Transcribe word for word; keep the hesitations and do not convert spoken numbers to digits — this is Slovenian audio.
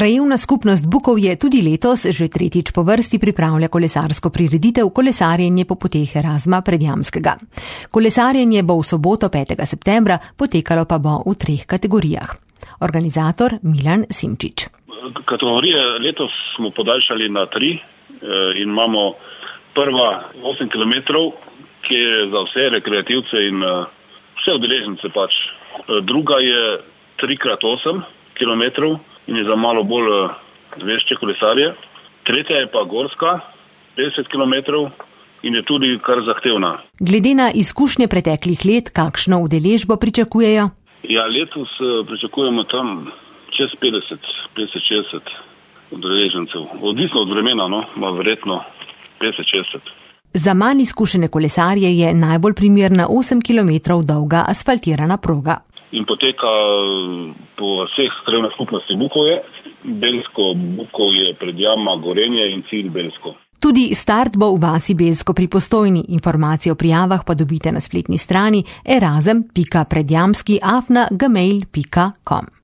Krajevna skupnost Bukovje tudi letos že tretjič po vrsti pripravlja kolesarsko prireditev Kolesarjenje po poteh Erazma Predjamskega. Kolesarjenje bo v soboto petega septembra, potekalo pa bo v treh kategorijah. Organizator Milan Simčič. Kategorije letos smo podaljšali na tri in imamo prva osem kilometrov, ki je za vse rekreativce in vse udeležence pač. Druga je tri krat osem kilometrov in je za malo bolj vešče kolesarje. Tretja je pa gorska, petdeset kilometrov in je tudi kar zahtevna. Glede na izkušnje preteklih let, kakšno udeležbo pričakujejo? Ja, letos pričakujemo tam čez petdeset, petdeset šestdeset udeležencev. Odvisno od vremena, no, ma verjetno petdeset šestdeset. Za manj izkušene kolesarje je najbolj primerna osem kilometrov dolga asfaltirana proga. In poteka po vseh krajevnih skupnosti Bukovje, Belsko, Bukovje, Predjama, Gorenje in cilj Belsko. Tudi start bo v vasi Belsko pri Postojni. Informacije o prijavah pa dobite na spletni strani erazem pika predjamski afna gmail pika com.